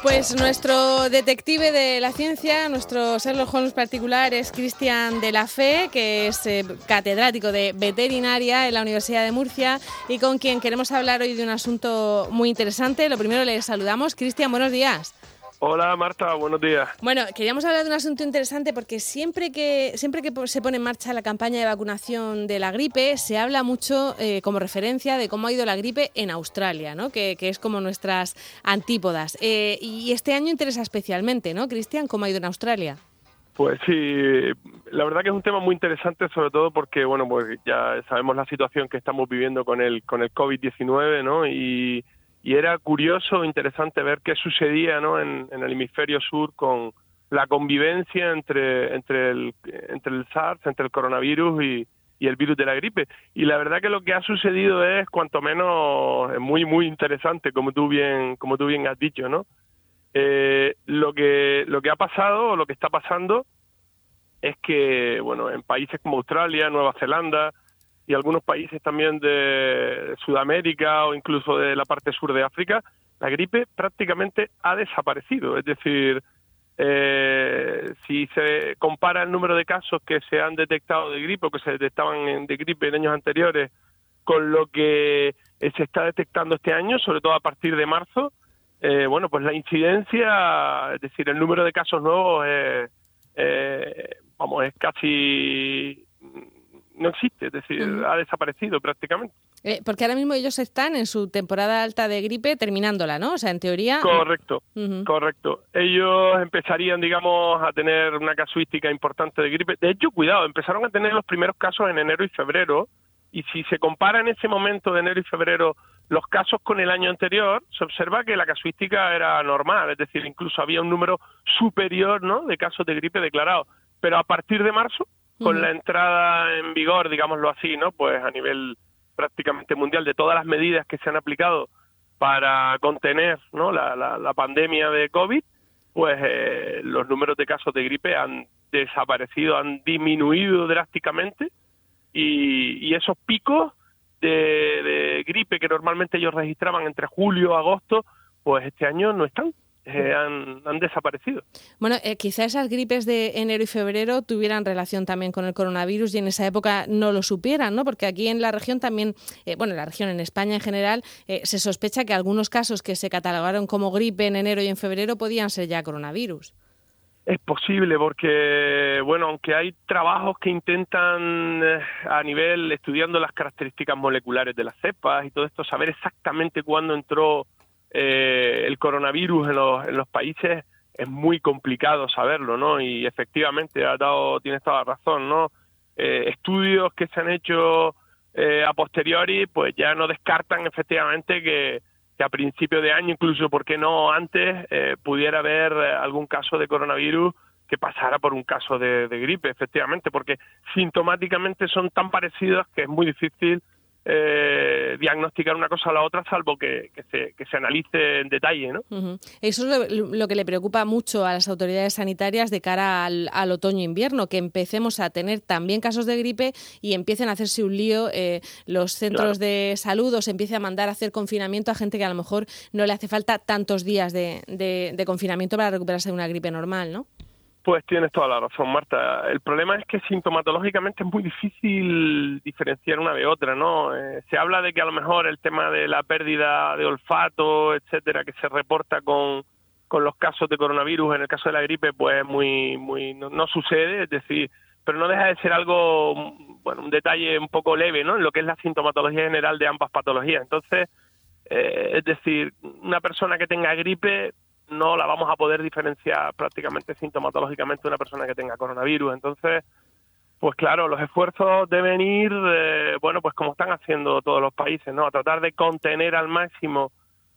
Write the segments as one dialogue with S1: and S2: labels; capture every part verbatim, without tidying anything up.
S1: Pues nuestro detective de la ciencia, nuestro Sherlock Holmes particular es Cristian de la Fe, que es eh, catedrático de veterinaria en la Universidad de Murcia y con quien queremos hablar hoy de un asunto muy interesante. Lo primero, le saludamos. Cristian, buenos días.
S2: Hola Marta, buenos días.
S1: Bueno, queríamos hablar de un asunto interesante porque siempre que siempre que se pone en marcha la campaña de vacunación de la gripe, se habla mucho eh, como referencia de cómo ha ido la gripe en Australia, ¿no? Que, que es como nuestras antípodas. Eh, y este año interesa especialmente, ¿no, Cristian? ¿Cómo ha ido en Australia?
S2: Pues sí, la verdad que es un tema muy interesante, sobre todo porque, bueno, pues ya sabemos la situación que estamos viviendo con el con el COVID diecinueve, ¿no? Y Y era curioso, interesante ver qué sucedía, ¿no? en, en el hemisferio sur con la convivencia entre entre el entre el SARS, entre el coronavirus y, y el virus de la gripe. Y la verdad que lo que ha sucedido es, cuanto menos, muy muy interesante, como tú bien como tú bien has dicho, ¿no? Eh, lo que lo que ha pasado o lo que está pasando es que, bueno, en países como Australia, Nueva Zelanda y algunos países también de Sudamérica o incluso de la parte sur de África, la gripe prácticamente ha desaparecido. Es decir, eh, si se compara el número de casos que se han detectado de gripe o que se detectaban de gripe en años anteriores con lo que se está detectando este año, sobre todo a partir de marzo, eh, bueno, pues la incidencia, es decir, el número de casos nuevos es, eh, vamos, es casi... no existe, es decir, uh-huh. ha desaparecido prácticamente.
S1: Eh, porque ahora mismo ellos están en su temporada alta de gripe terminándola, ¿no? O sea, en teoría...
S2: Correcto, uh-huh. correcto. Ellos empezarían, digamos, a tener una casuística importante de gripe. De hecho, cuidado, empezaron a tener los primeros casos en enero y febrero, y si se compara en ese momento de enero y febrero los casos con el año anterior, se observa que la casuística era normal, es decir, incluso había un número superior, ¿no?, de casos de gripe declarados. Pero a partir de marzo, con la entrada en vigor, digámoslo así, ¿no?, pues a nivel prácticamente mundial de todas las medidas que se han aplicado para contener, ¿no?, la, la, la pandemia de COVID, pues eh, los números de casos de gripe han desaparecido, han disminuido drásticamente y, y esos picos de, de gripe que normalmente ellos registraban entre julio y agosto, pues este año no están. Eh, han, han desaparecido.
S1: Bueno, eh, quizá esas gripes de enero y febrero tuvieran relación también con el coronavirus y en esa época no lo supieran, ¿no? Porque aquí en la región también, eh, bueno, en la región, en España en general, eh, se sospecha que algunos casos que se catalogaron como gripe en enero y en febrero podían ser ya coronavirus.
S2: Es posible porque, bueno, aunque hay trabajos que intentan eh, a nivel, estudiando las características moleculares de las cepas y todo esto, saber exactamente cuándo entró Eh, el coronavirus en los, en los países, es muy complicado saberlo, ¿no? Y efectivamente ha dado, tienes toda la razón, ¿no? Eh, estudios que se han hecho eh, a posteriori, pues ya no descartan efectivamente que, que a principio de año, incluso, ¿por qué no antes?, eh, pudiera haber algún caso de coronavirus que pasara por un caso de, de gripe, efectivamente, porque sintomáticamente son tan parecidos que es muy difícil Eh, diagnosticar una cosa a la otra, salvo que, que, se, que se analice en detalle, ¿no?
S1: Uh-huh. Eso es lo, lo que le preocupa mucho a las autoridades sanitarias de cara al, al otoño-invierno, que empecemos a tener también casos de gripe y empiecen a hacerse un lío eh, los centros claro. de salud, o se empiece a mandar a hacer confinamiento a gente que a lo mejor no le hace falta tantos días de, de, de confinamiento para recuperarse de una gripe normal, ¿no?
S2: Pues tienes toda la razón, Marta. El problema es que sintomatológicamente es muy difícil diferenciar una de otra, ¿no? Eh, se habla de que a lo mejor el tema de la pérdida de olfato, etcétera, que se reporta con, con los casos de coronavirus, en el caso de la gripe, pues muy, muy no, no sucede, es decir, pero no deja de ser algo, bueno, un detalle un poco leve, ¿no?, en lo que es la sintomatología general de ambas patologías. Entonces, eh, es decir, una persona que tenga gripe no la vamos a poder diferenciar prácticamente sintomatológicamente de una persona que tenga coronavirus. Entonces, pues claro, los esfuerzos deben ir, eh, bueno, pues como están haciendo todos los países, ¿no?, a tratar de contener al máximo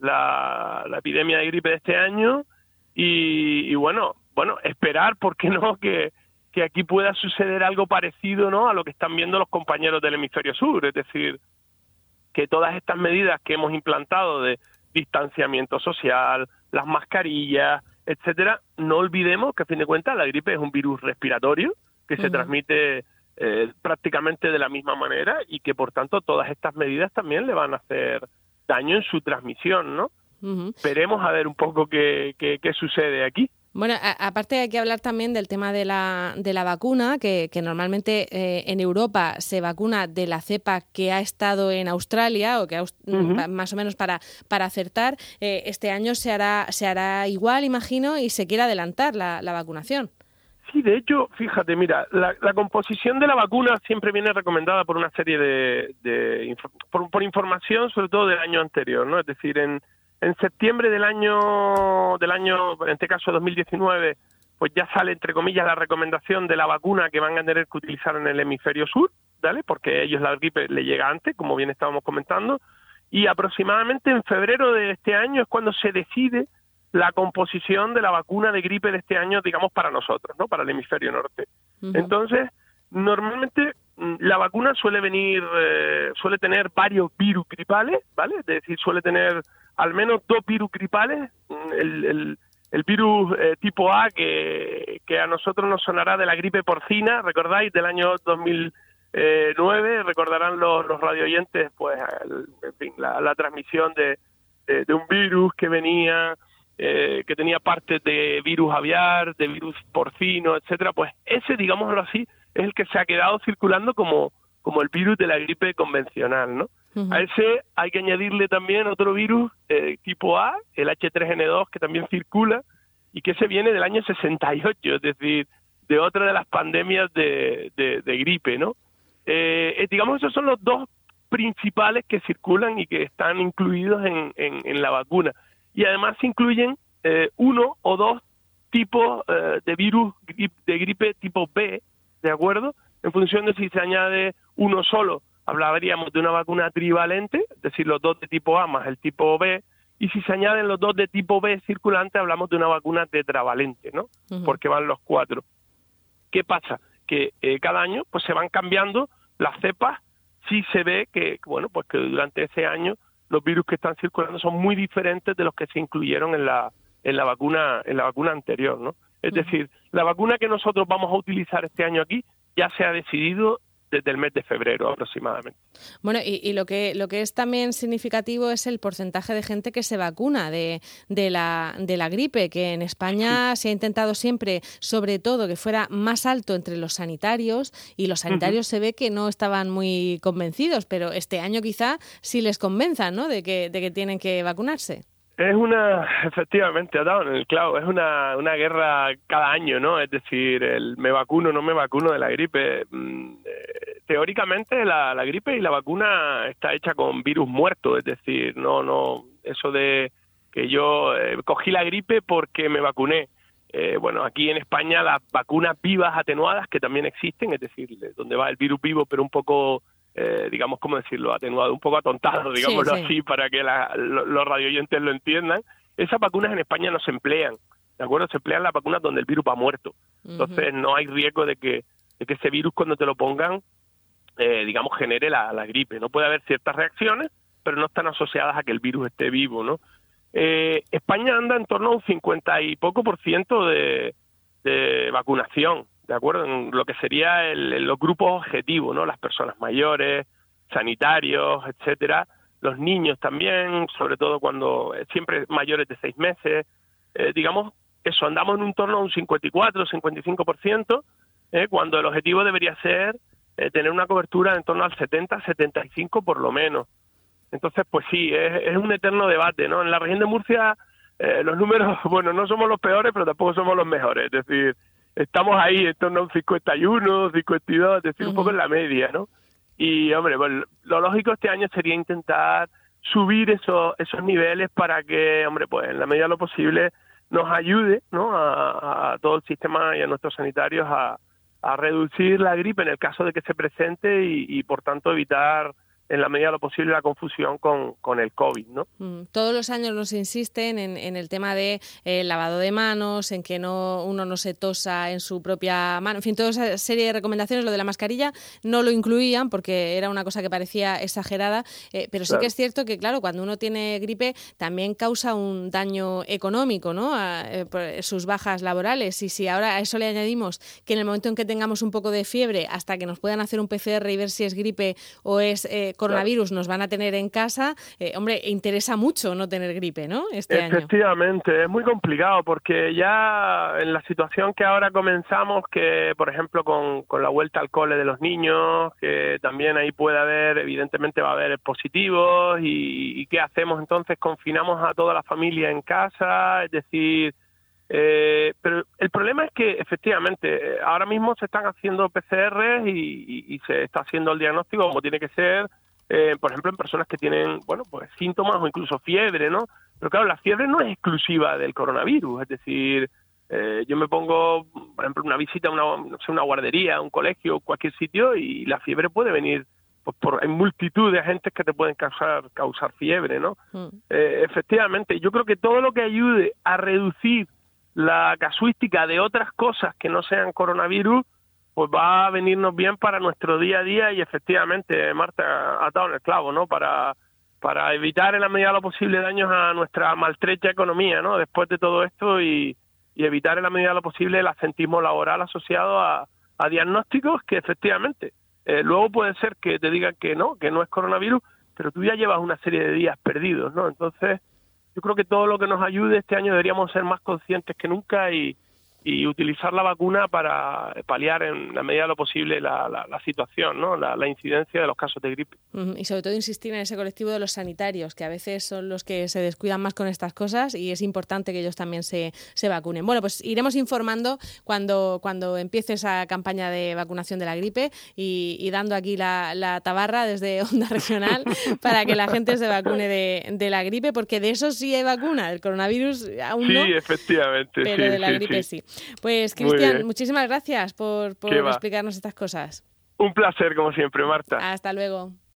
S2: la, la epidemia de gripe de este año y, y bueno, bueno, esperar, ¿por qué no?, que, que aquí pueda suceder algo parecido, ¿no?, a lo que están viendo los compañeros del hemisferio sur, es decir, que todas estas medidas que hemos implantado de distanciamiento social, las mascarillas, etcétera, no olvidemos que a fin de cuentas la gripe es un virus respiratorio que uh-huh. se transmite eh, prácticamente de la misma manera y que por tanto todas estas medidas también le van a hacer daño en su transmisión, ¿no? Uh-huh. Veremos a ver un poco qué, qué, qué sucede aquí.
S1: Bueno, a, aparte hay que hablar también del tema de la, de la vacuna, que, que normalmente eh, en Europa se vacuna de la cepa que ha estado en Australia, o que uh-huh. más o menos para, para acertar. Eh, este año se hará, se hará igual, imagino, y se quiere adelantar la, la vacunación.
S2: Sí, de hecho, fíjate, mira, la, la composición de la vacuna siempre viene recomendada por una serie de, de por, por información, sobre todo del año anterior, ¿no? Es decir, en En septiembre del año, del año, en este caso dos mil diecinueve, pues ya sale, entre comillas, la recomendación de la vacuna que van a tener que utilizar en el hemisferio sur, ¿vale? Porque a ellos la gripe le llega antes, como bien estábamos comentando, y aproximadamente en febrero de este año es cuando se decide la composición de la vacuna de gripe de este año, digamos, para nosotros, ¿no? Para el hemisferio norte. Uh-huh. Entonces, normalmente la vacuna suele venir, eh, suele tener varios virus gripales, ¿vale? Es decir, suele tener al menos dos virus gripales, el, el, el virus eh, tipo A que, que a nosotros nos sonará de la gripe porcina, ¿recordáis? Del año dos mil nueve, recordarán los, los radioyentes, pues, el, en fin, la, la transmisión de, de, de un virus que venía, eh, que tenía partes de virus aviar, de virus porcino, etcétera. Pues ese, digámoslo así, es el que se ha quedado circulando como, como el virus de la gripe convencional, ¿no? Uh-huh. A ese hay que añadirle también otro virus eh, tipo A, el H tres N dos, que también circula y que ese viene del año sesenta y ocho, es decir, de otra de las pandemias de, de, de gripe, ¿no? Eh, digamos, esos son los dos principales que circulan y que están incluidos en, en, en la vacuna. Y además se incluyen eh, uno o dos tipos eh, de virus de gripe tipo B, ¿de acuerdo? En función de si se añade uno solo, hablaríamos de una vacuna trivalente, es decir, los dos de tipo A más el tipo B, y si se añaden los dos de tipo B circulante, hablamos de una vacuna tetravalente, ¿no? Uh-huh. Porque van los cuatro. ¿Qué pasa? Que eh, cada año pues se van cambiando las cepas. Sí se ve que, bueno, pues que durante ese año los virus que están circulando son muy diferentes de los que se incluyeron en la en la vacuna en la vacuna anterior, ¿no? Es uh-huh. decir, la vacuna que nosotros vamos a utilizar este año aquí ya se ha decidido desde el mes de febrero aproximadamente.
S1: Bueno, y, y lo que lo que es también significativo es el porcentaje de gente que se vacuna de, de, la, de la gripe, que en España sí. se ha intentado siempre, sobre todo, que fuera más alto entre los sanitarios, y los sanitarios uh-huh. se ve que no estaban muy convencidos, pero este año quizá sí les convenzan, ¿no?, de que, de que tienen que vacunarse.
S2: Es una, efectivamente, ha dado en el clavo, es una, una guerra cada año, ¿no? Es decir, el me vacuno, no me vacuno de la gripe. Eh, teóricamente la, la gripe y la vacuna está hecha con virus muerto, es decir, no, no, eso de que yo eh, cogí la gripe porque me vacuné. Eh, bueno, aquí en España las vacunas vivas atenuadas, que también existen, es decir, donde va el virus vivo, pero un poco... Eh, digamos, ¿cómo decirlo?, atenuado, un poco atontado, digámoslo sí, sí. así, para que la, lo, los radioyentes lo entiendan. Esas vacunas en España no se emplean, ¿de acuerdo? Se emplean las vacunas donde el virus va muerto. Uh-huh. Entonces no hay riesgo de que, de que ese virus, cuando te lo pongan, eh, digamos, genere la, la gripe. No puede haber ciertas reacciones, pero no están asociadas a que el virus esté vivo, ¿no? Eh, España anda en torno a un cincuenta y poco por ciento de, de vacunación, ¿de acuerdo? En lo que sería el, los grupos objetivos, ¿no? Las personas mayores, sanitarios, etcétera, los niños también, sobre todo cuando eh, siempre mayores de seis meses, eh, digamos, eso, andamos en un torno a un cincuenta y cuatro, cincuenta y cinco por ciento, eh, cuando el objetivo debería ser eh, tener una cobertura en torno al setenta, setenta y cinco por lo menos. Entonces, pues sí, es, es un eterno debate, ¿no? En la región de Murcia eh, los números, bueno, no somos los peores, pero tampoco somos los mejores, es decir, estamos ahí en torno a un cincuenta y uno, cincuenta y dos, es decir, uh-huh. un poco en la media, ¿no? Y, hombre, bueno, lo lógico este año sería intentar subir esos esos niveles para que, hombre, pues en la medida de lo posible nos ayude, ¿no?, a, a todo el sistema y a nuestros sanitarios a, a reducir la gripe en el caso de que se presente y, y por tanto, evitar en la medida de lo posible la confusión con, con el COVID, ¿no?
S1: Mm, todos los años nos insisten en, en el tema de eh, lavado de manos, en que no uno no se tosa en su propia mano, en fin, toda esa serie de recomendaciones. Lo de la mascarilla no lo incluían porque era una cosa que parecía exagerada, eh, pero sí claro. que es cierto que, claro, cuando uno tiene gripe también causa un daño económico, ¿no?, a, eh, por sus bajas laborales, y si ahora a eso le añadimos que en el momento en que tengamos un poco de fiebre, hasta que nos puedan hacer un P C R y ver si es gripe o es eh, coronavirus claro. nos van a tener en casa, eh, hombre, interesa mucho no tener gripe, ¿no? Este
S2: Efectivamente,
S1: año.
S2: Es muy complicado porque ya en la situación que ahora comenzamos, que por ejemplo con, con la vuelta al cole de los niños, que también ahí puede haber, evidentemente va a haber positivos, y, y ¿qué hacemos entonces? Confinamos a toda la familia en casa, es decir... Eh, pero el problema es que efectivamente ahora mismo se están haciendo P C Rs y, y, y se está haciendo el diagnóstico como tiene que ser, eh, por ejemplo en personas que tienen, bueno, pues síntomas o incluso fiebre, ¿no? Pero claro, la fiebre no es exclusiva del coronavirus, es decir, eh, yo me pongo, por ejemplo, una visita a una, no sé, una guardería, un colegio, cualquier sitio, y la fiebre puede venir, pues por hay multitud de agentes que te pueden causar causar fiebre, ¿no? Mm. Eh, efectivamente, yo creo que todo lo que ayude a reducir la casuística de otras cosas que no sean coronavirus, pues va a venirnos bien para nuestro día a día, y efectivamente, Marta ha dado en el clavo, ¿no? Para, para evitar en la medida de lo posible daños a nuestra maltrecha economía, ¿no? Después de todo esto, y, y evitar en la medida de lo posible el absentismo laboral asociado a, a diagnósticos que efectivamente, eh, luego puede ser que te digan que no, que no es coronavirus, pero tú ya llevas una serie de días perdidos, ¿no? Entonces, yo creo que todo lo que nos ayude este año deberíamos ser más conscientes que nunca y, y utilizar la vacuna para paliar en la medida de lo posible la, la, la situación, ¿no? La, la incidencia de los casos de gripe.
S1: Uh-huh. Y sobre todo insistir en ese colectivo de los sanitarios, que a veces son los que se descuidan más con estas cosas, y es importante que ellos también se, se vacunen. Bueno, pues iremos informando cuando, cuando empiece esa campaña de vacunación de la gripe y, y dando aquí la, la tabarra desde Onda Regional para que la gente se vacune de, de la gripe, porque de eso sí hay vacuna, del coronavirus aún
S2: sí,
S1: no.
S2: Sí, efectivamente.
S1: Pero
S2: sí,
S1: de la
S2: sí,
S1: gripe
S2: sí.
S1: sí. Pues, Cristian, muchísimas gracias por, por explicarnos estas cosas.
S2: Un placer, como siempre, Marta.
S1: Hasta luego.